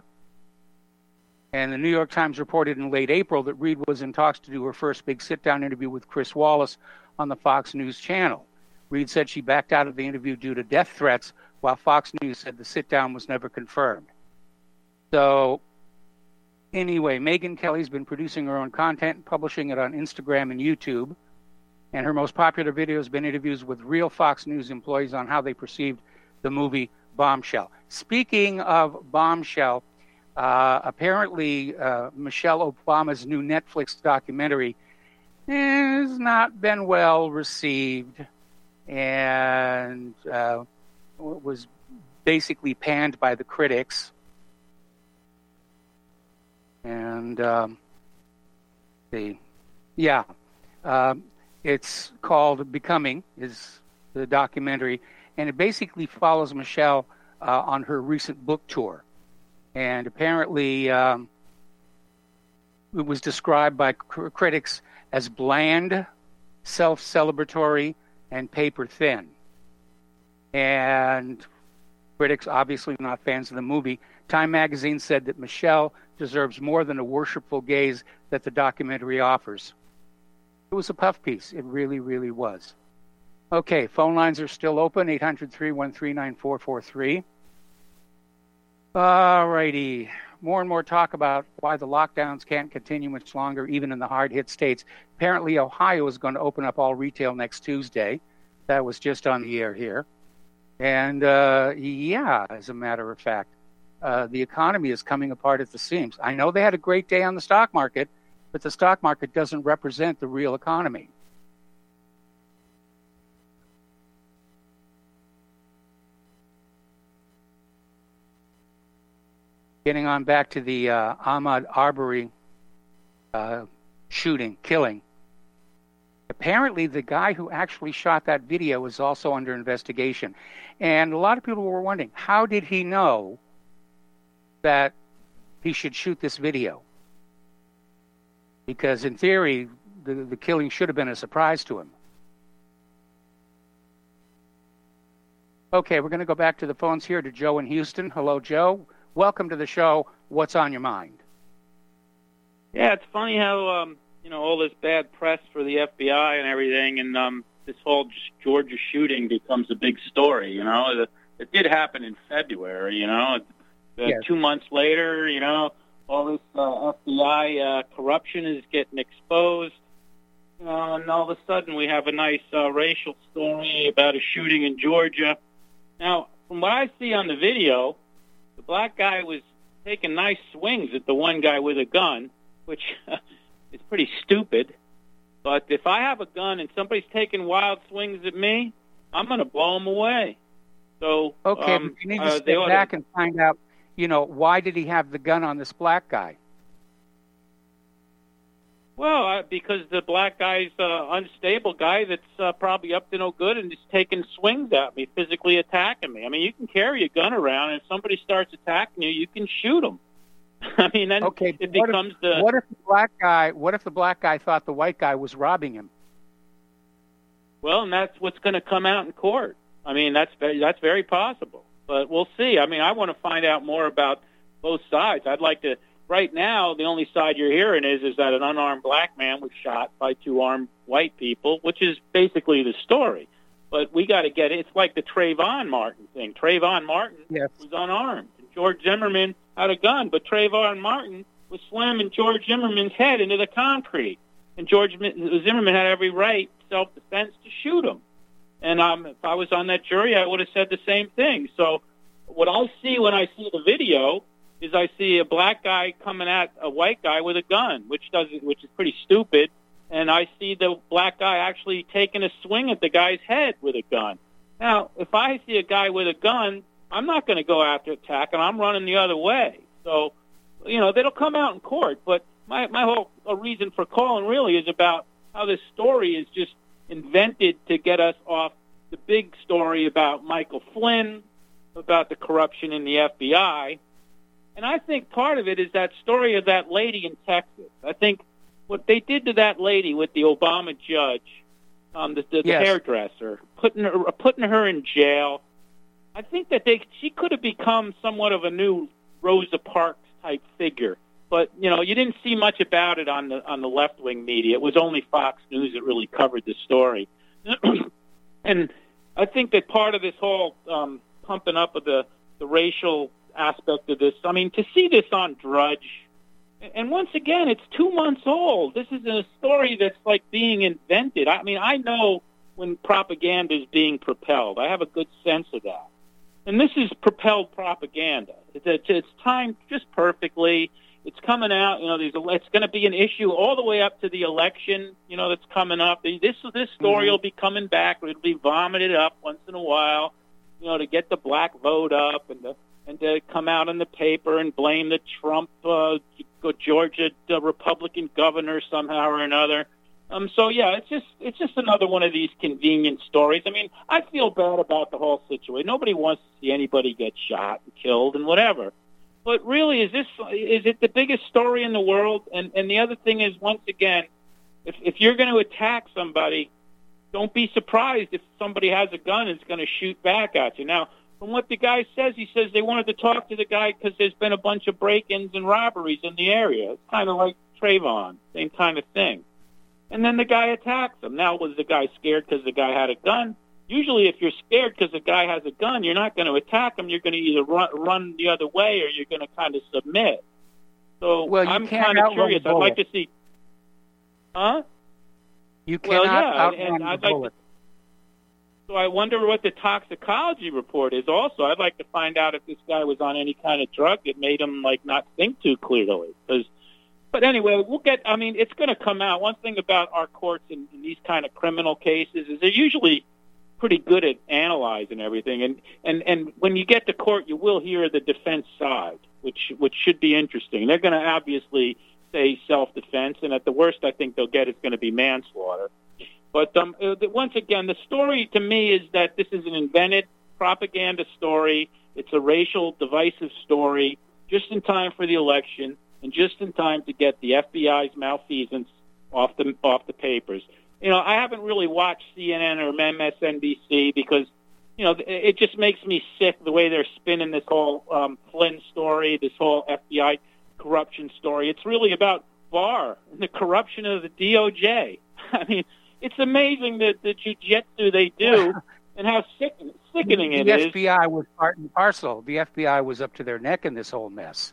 And the New York Times reported in late April that Reade was in talks to do her first big sit-down interview with Chris Wallace on the Fox News channel. Reade said she backed out of the interview due to death threats, while Fox News said the sit-down was never confirmed. So anyway, Megyn Kelly's been producing her own content and publishing it on Instagram and YouTube. And her most popular video has been interviews with real Fox News employees on how they perceived the movie Bombshell. Speaking of Bombshell, uh, apparently uh, Michelle Obama's new Netflix documentary has not been well received and uh, was basically panned by the critics. And um, the yeah, uh, it's called Becoming, is the documentary, and it basically follows Michelle uh, on her recent book tour. And apparently um, it was described by cr- critics as bland, self-celebratory, and paper-thin. And critics, obviously not fans of the movie, Time magazine said that Michelle deserves more than a worshipful gaze that the documentary offers. It was a puff piece. It really, really was. Okay, phone lines are still open, eight hundred, three one three, nine four four three. All righty. More and more talk about why the lockdowns can't continue much longer, even in the hard-hit states. Apparently, Ohio is going to open up all retail next Tuesday. That was just on the air here. And, uh, yeah, as a matter of fact, uh, the economy is coming apart at the seams. I know they had a great day on the stock market, but the stock market doesn't represent the real economy. Getting on back to the uh, Ahmaud Arbery uh, shooting, killing. Apparently, the guy who actually shot that video is also under investigation. And a lot of people were wondering, how did he know that he should shoot this video? Because in theory, the, the killing should have been a surprise to him. Okay, we're going to go back to the phones here to Joe in Houston. Hello, Joe. Welcome to the show. What's on your mind? Yeah, it's funny how, um, you know, all this bad press for the F B I and everything, and um, this whole Georgia shooting becomes a big story, you know. It, it did happen in February, you know. Uh, yes. Two months later, you know, all this uh, F B I uh, corruption is getting exposed. You know, and all of a sudden we have a nice uh, racial story about a shooting in Georgia. Now, from what I see on the video, the black guy was taking nice swings at the one guy with a gun, which is pretty stupid. But if I have a gun and somebody's taking wild swings at me, I'm going to blow them away. So okay, um, but you need to uh, step back to... and find out, you know, why did he have the gun on this black guy? Well, uh, because the black guy's uh, unstable guy that's uh, probably up to no good and is taking swings at me, physically attacking me. I mean, you can carry a gun around, and if somebody starts attacking you, you can shoot them. I mean, then Okay, it what becomes if, the what if the black guy? What if the black guy thought the white guy was robbing him? well, and that's what's going to come out in court. I mean, that's very, that's very possible, but we'll see. I mean, I want to find out more about both sides. I'd like to. Right now, the only side you're hearing is is that an unarmed black man was shot by two armed white people, which is basically the story. But we got to get it. It's like the Trayvon Martin thing. Trayvon Martin Yes. was unarmed. And George Zimmerman had a gun, but Trayvon Martin was slamming George Zimmerman's head into the concrete. And George Zimmerman had every right, self-defense, to shoot him. And um, if I was on that jury, I would have said the same thing. So what I see when I see the video is I see a black guy coming at a white guy with a gun, which doesn't, which is pretty stupid. And I see the black guy actually taking a swing at the guy's head with a gun. Now, if I see a guy with a gun, I'm not going to go after attack, and I'm running the other way. So, you know, that'll come out in court. But my my whole uh, reason for calling really is about how this story is just invented to get us off the big story about Michael Flynn, about the corruption in the F B I. And I think part of it is that story of that lady in Texas. I think what they did to that lady with the Obama judge, um, the, the, the Yes. hairdresser, putting her putting her in jail. I think that they she could have become somewhat of a new Rosa Parks type figure. But you know, you didn't see much about it on the on the left wing media. It was only Fox News that really covered the story. And I think that part of this whole um, pumping up of the the racial aspect of this, I mean, to see this on Drudge, and once again, it's two months old. This is a story that's like being invented. I mean, I know when propaganda is being propelled. I have a good sense of that. And this is propelled propaganda. It's, it's timed just perfectly. It's coming out, you know, there's a, it's going to be an issue all the way up to the election, you know, that's coming up. This this story Mhm. will be coming back. It'll be vomited up once in a while, you know, to get the black vote up and the and to come out in the paper and blame the Trump uh, Georgia uh, Republican governor somehow or another. Um, so yeah, it's just it's just another one of these convenient stories. I mean, I feel bad about the whole situation. Nobody wants to see anybody get shot and killed and whatever. But really, is this is it the biggest story in the world? And and the other thing is, once again, if if you're going to attack somebody, don't be surprised if somebody has a gun and is going to shoot back at you. Now, from what the guy says, he says they wanted to talk to the guy because there's been a bunch of break-ins and robberies in the area. It's kind of like Trayvon, same kind of thing. And then the guy attacks him. Now, was the guy scared because the guy had a gun? Usually, if you're scared because the guy has a gun, you're not going to attack him. You're going to either run, run the other way or you're going to kind of submit. So Well, you I'm can't kind of outrun curious. the I'd like bullet. to see. Huh? You Well, cannot yeah, outrun and the I'd like bullet. to, so I wonder what the toxicology report is also. I'd like to find out if this guy was on any kind of drug that made him, like, not think too clearly. Because, but anyway, we'll get, I mean, it's going to come out. One thing about our courts in, in these kind of criminal cases is they're usually pretty good at analyzing everything. And, and, and when you get to court, you will hear the defense side, which, which should be interesting. They're going to obviously say self-defense, and at the worst, I think they'll get is going to be manslaughter. But um, uh, once again, the story to me is that this is an invented propaganda story. It's a racial divisive story just in time for the election and just in time to get the F B I's malfeasance off the off the papers. You know, I haven't really watched C N N or M S N B C because, you know, it just makes me sick the way they're spinning this whole um, Flynn story, this whole F B I corruption story. It's really about Barr and the corruption of the D O J. I mean, it's amazing that the jujitsu they do and how sick, sickening the it the is. F B I was part and parcel. The F B I was up to their neck in this whole mess.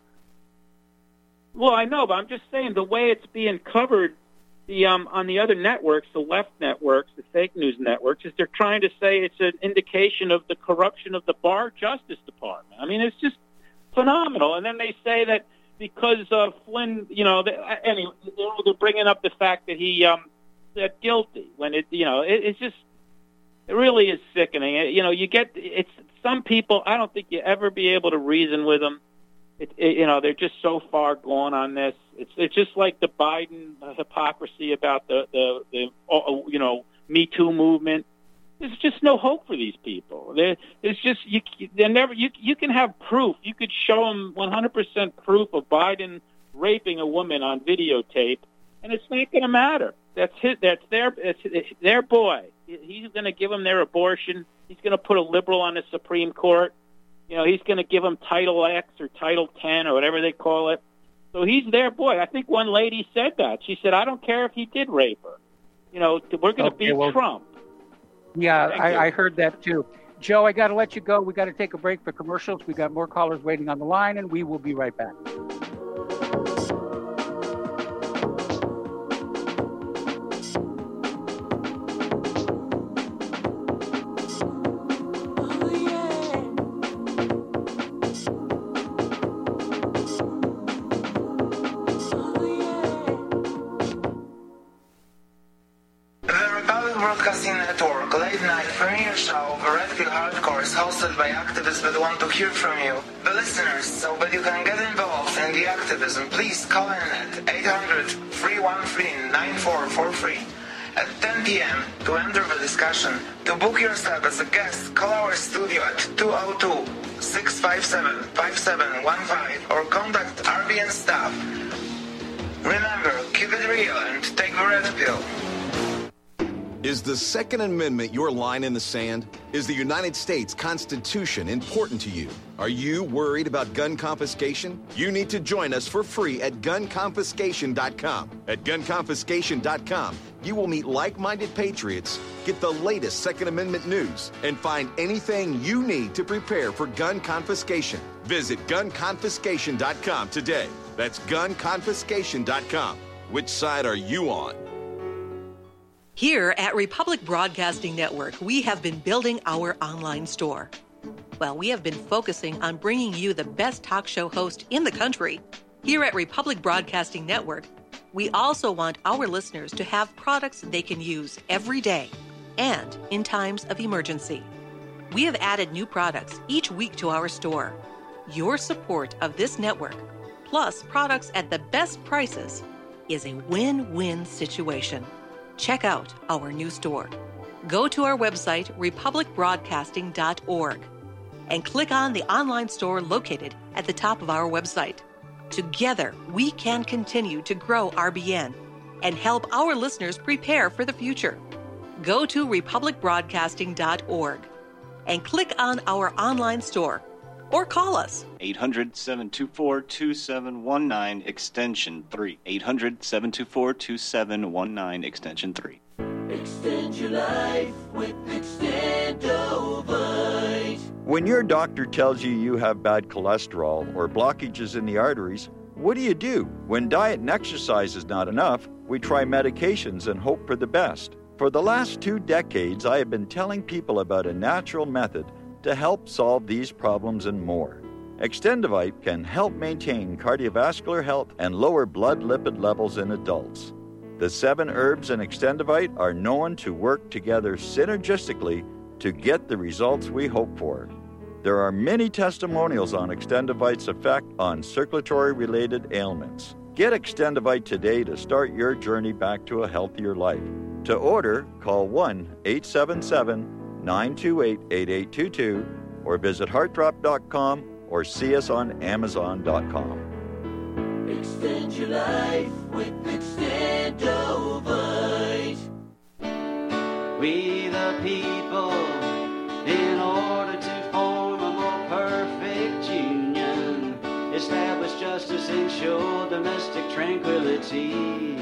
Well, I know, but I'm just saying the way it's being covered the um, on the other networks, the left networks, the fake news networks, is they're trying to say it's an indication of the corruption of the Barr Justice Department. I mean, it's just phenomenal. And then they say that because uh, Flynn, you know, they, anyway, they're bringing up the fact that he um, pled guilty when it, you know, it, it's just, it really is sickening. It, you know, you get, it's some people, I don't think you ever be able to reason with them. it, it, you know, they're just so far gone on this. It's it's just like the Biden hypocrisy about the the, the uh, you know Me Too movement. There's just no hope for these people. There, there's just you. They're never. You you can have proof. You could show them one hundred percent proof of Biden raping a woman on videotape, and it's not going to matter. That's his. That's their. It's, it's their boy. He's going to give them their abortion. He's going to put a liberal on the Supreme Court. You know, he's going to give them Title X or Title ten or whatever they call it. So he's their boy. I think one lady said that. She said, "I don't care if he did rape her. You know, we're going to Okay, beat well, Trump." Yeah, Thank you. I, I heard that too. Joe, I got to let you go. We got to take a break for commercials. We got more callers waiting on the line, and we will be right back. Broadcasting Network late night premiere show of Red Pill Hardcore is hosted by activists that want to hear from you, the listeners. So that you can get involved in the activism, please call in at eight hundred, three one three, nine four four three at ten p.m. to enter the discussion. To book yourself as a guest, call our studio at two oh two, six five seven, five seven one five or contact R B N staff. Remember, keep it real and take the Red Pill. Is the Second Amendment your line in the sand? Is the United States Constitution important to you? Are you worried about gun confiscation? You need to join us for free at gun confiscation dot com. At gun confiscation dot com, you will meet like-minded patriots, get the latest Second Amendment news, and find anything you need to prepare for gun confiscation. Visit gun confiscation dot com today. That's gun confiscation dot com. Which side are you on? Here at Republic Broadcasting Network, we have been building our online store. Well, we have been focusing on bringing you the best talk show host in the country. Here at Republic Broadcasting Network, we also want our listeners to have products they can use every day and in times of emergency. We have added new products each week to our store. Your support of this network, plus products at the best prices, is a win-win situation. Check out our new store. Go to our website, republic broadcasting dot org, and click on the online store located at the top of our website. Together, we can continue to grow R B N and help our listeners prepare for the future. Go to republic broadcasting dot org and click on our online store or call us. eight hundred, seven two four, two seven one nine, extension three. eight hundred, seven two four, two seven one nine, extension three. Extend your life with Extendovite. When your doctor tells you you have bad cholesterol or blockages in the arteries, what do you do? When diet and exercise is not enough, we try medications and hope for the best. For the last two decades, I have been telling people about a natural method to help solve these problems and more. Extendovite can help maintain cardiovascular health and lower blood lipid levels in adults. The seven herbs in Extendovite are known to work together synergistically to get the results we hope for. There are many testimonials on Extendovite's effect on circulatory-related ailments. Get Extendovite today to start your journey back to a healthier life. To order, call one eight seven seven, nine two eight, eight eight two two or visit heart drop dot com or see us on amazon dot com. Extend your life with Extendovite. We the people, in order to form a more perfect union, establish justice, ensure domestic tranquility,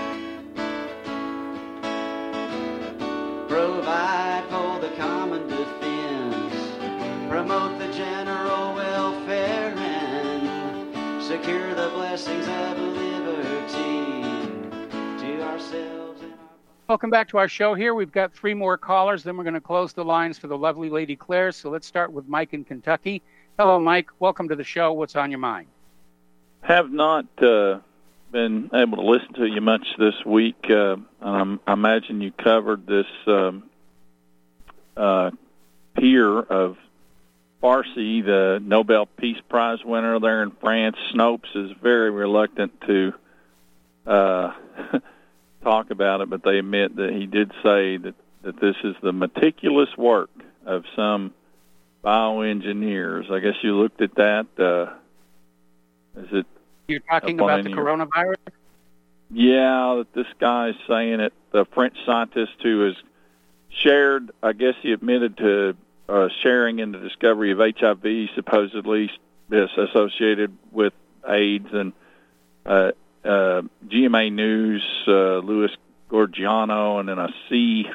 provide for the common defense, promote the general welfare, and secure the blessings of liberty to ourselves. And Welcome back to our show here. We've got three more callers, then we're going to close the lines for the lovely Lady Claire. So let's start with Mike in Kentucky. Hello, Mike. Welcome to the show. What's on your mind? Have not uh, been able to listen to you much this week. Uh, um, I imagine you covered this um, uh, peer of Farsi, the Nobel Peace Prize winner there in France, Snopes, is very reluctant to uh, talk about it, but they admit that he did say that, that this is the meticulous work of some bioengineers. I guess you looked at that. Uh, is it? You're talking about the coronavirus? Yeah, that this guy is saying it. The French scientist who has shared, I guess he admitted to uh, sharing in the discovery of H I V, supposedly is associated with AIDS, and uh, uh, G M A News, uh, Louis Gorgiano, and then a C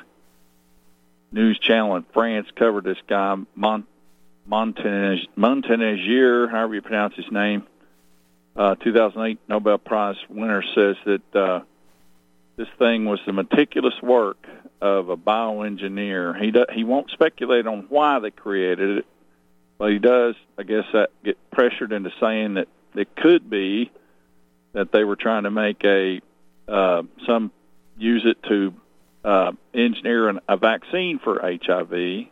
news channel in France covered this guy, Mont- Monteneg- Montenegier, however you pronounce his name. Uh, two thousand eight Nobel Prize winner says that uh, this thing was the meticulous work of a bioengineer. He do, he won't speculate on why they created it, but he does, I guess, uh, get pressured into saying that it could be that they were trying to make a uh, some use it to uh, engineer an, a vaccine for H I V,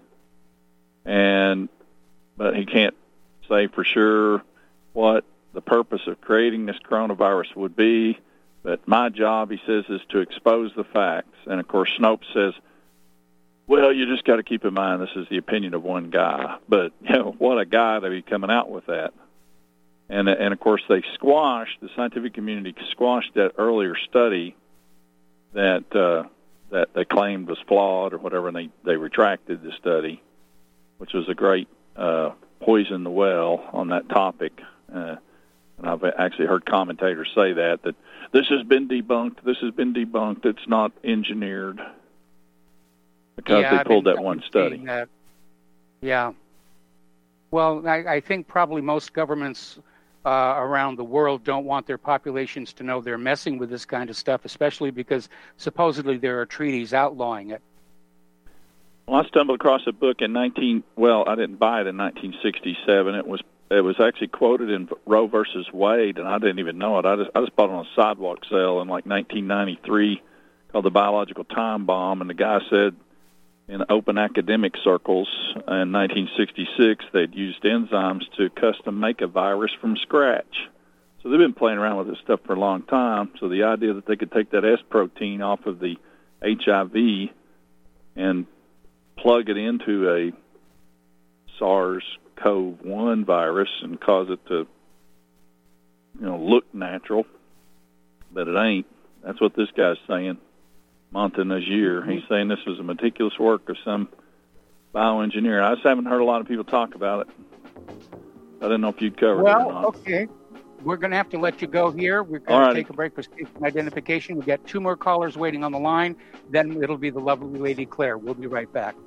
and but he can't say for sure what the purpose of creating this coronavirus would be. But my job, he says, is to expose the facts. And, of course, Snopes says, well, you just got to keep in mind this is the opinion of one guy. But, you know, what a guy to be coming out with that. And, and of course, they squashed, the scientific community squashed that earlier study that uh, that they claimed was flawed or whatever, and they, they retracted the study, which was a great uh, poison the well on that topic. Uh, and I've actually heard commentators say that, that this has been debunked, this has been debunked, it's not engineered, because yeah, they I've pulled been, that one I've study. seen that. Yeah. Well, I, I think probably most governments uh, around the world don't want their populations to know they're messing with this kind of stuff, especially because supposedly there are treaties outlawing it. Well, I stumbled across a book in nineteen. Well, I didn't buy it in nineteen sixty-seven. It was it was actually quoted in Roe versus Wade, and I didn't even know it. I just I just bought it on a sidewalk sale in like nineteen ninety-three, called The Biological Time Bomb, and the guy said in open academic circles in nineteen sixty-six they'd used enzymes to custom make a virus from scratch. So they've been playing around with this stuff for a long time. So the idea that they could take that S protein off of the H I V and plug it into a SARS C o V one virus and cause it to, you know, look natural, but it ain't. That's what this guy's saying, Montenegier. He's saying this was a meticulous work of some bioengineer. I just haven't heard a lot of people talk about it. I didn't know if you'd cover well, it or not. Okay. We're going to have to let you go here. We're going Alrighty. to take a break for station identification. We've got two more callers waiting on the line. Then it'll be the lovely Lady Claire. We'll be right back.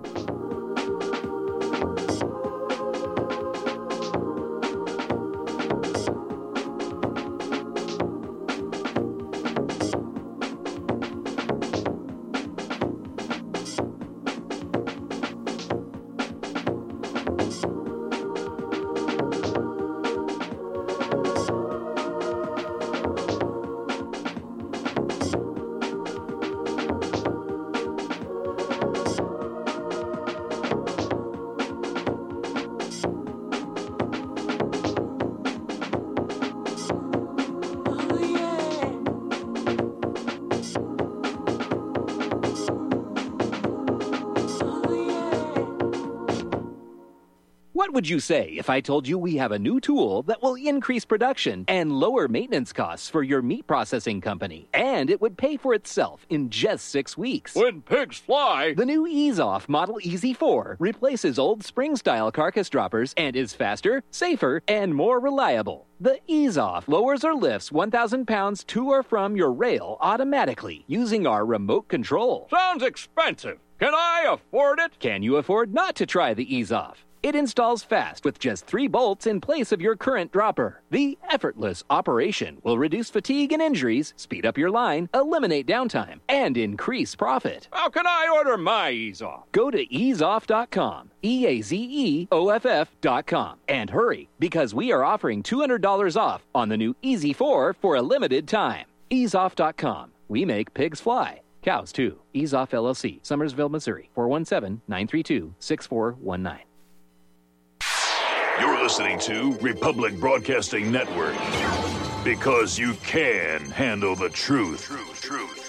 What would you say if I told you we have a new tool that will increase production and lower maintenance costs for your meat processing company? And it would pay for itself in just six weeks. When pigs fly! The new Ease Off Model E Z four replaces old spring-style carcass droppers and is faster, safer, and more reliable. The Ease Off lowers or lifts one thousand pounds to or from your rail automatically using our remote control. Sounds expensive. Can I afford it? Can you afford not to try the Ease Off? It installs fast with just three bolts in place of your current dropper. The effortless operation will reduce fatigue and injuries, speed up your line, eliminate downtime, and increase profit. How can I order my Ease Off? Go to ease off dot com, E A Z E O F F dot com, and hurry, because we are offering two hundred dollars off on the new E Z four for a limited time. ease off dot com. We make pigs fly. Cows, too. Ease Off L L C, Summersville, Missouri, four one seven, nine three two, six four one nine. You're listening to Republic Broadcasting Network. Because you can handle the truth. Truth, truth.